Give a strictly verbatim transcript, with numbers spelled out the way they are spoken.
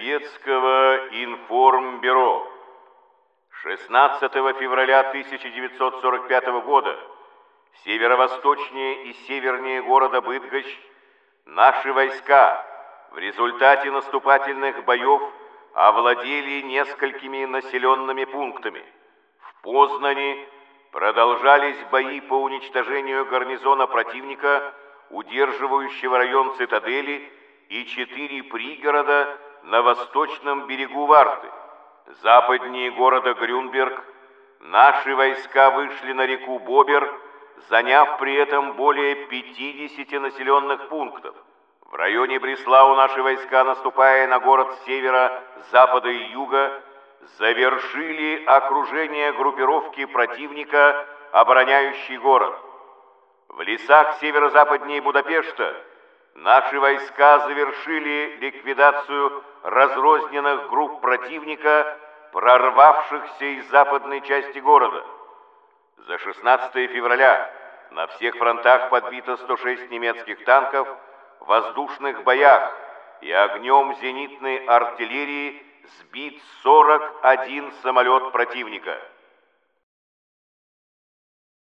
Советского информбюро. шестнадцатого февраля тысяча девятьсот сорок пятого года северо-восточнее и севернее города Быдгощ наши войска в результате наступательных боев овладели несколькими населенными пунктами. В Познани продолжались бои по уничтожению гарнизона противника, удерживающего район цитадели, и четыре пригорода на восточном берегу Варты. Западнее города Грюнберг наши войска вышли на реку Бобер, заняв при этом более пятидесяти населенных пунктов. В районе Бреслау наши войска, наступая на город с севера, запада и юга, завершили окружение группировки противника, обороняющей город. В лесах северо-западнее Будапешта наши войска завершили ликвидацию разрозненных групп противника, прорвавшихся из западной части города. За шестнадцатое февраля на всех фронтах подбито сто шесть немецких танков, в воздушных боях и огнем зенитной артиллерии сбит сорок один самолет противника.